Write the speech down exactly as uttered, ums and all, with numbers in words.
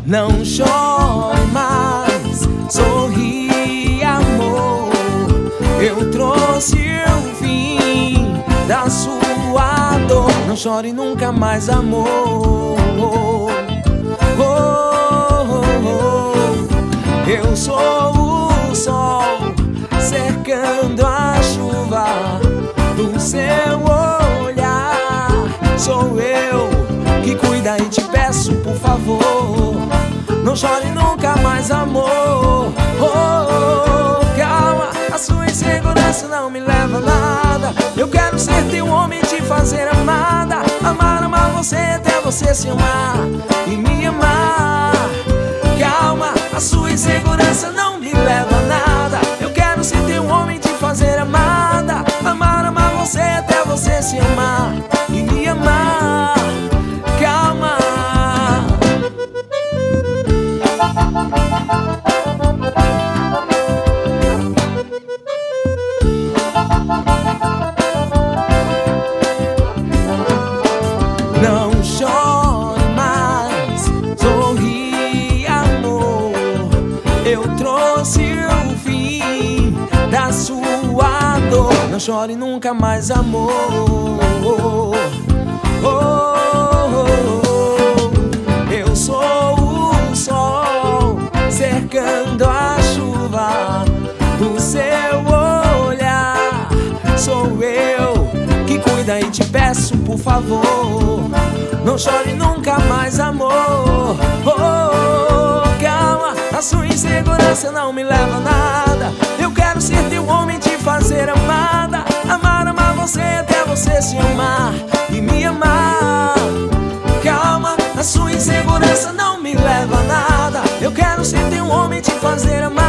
Não chore mais, sorri, amor. Eu trouxe o fim da sua dor. Não chore nunca mais, amor. Oh, oh, oh. Eu sou o sol cercando a chuva do seu olhar. Sou eu que cuida e te peço, por favor, não chore nunca mais, amor. Oh, oh, calma, a sua insegurança não me leva a nada. Eu quero ser teu homem, te fazer amada. Amar, amar você até você se amar e me amar. Calma, a sua insegurança não me leva a nada. Eu quero ser teu homem, te fazer amada. Amar, amar você até você se amar e me amar. Calma. Não chore mais, sorri, amor. Eu trouxe o fim da sua dor. Não chore nunca mais, amor. Oh, oh, oh. Eu sou o sol cercando a chuva do seu olhar. Sou eu que cuida e te peço, por favor, não chore nunca mais, amor. Oh, oh, calma, a sua insegurança não me leva a nada. Eu quero ser teu homem, te fazer amada. Amar, amar você até você se amar e me amar. Calma, a sua insegurança não me leva a nada. Eu quero ser teu homem, te fazer amar.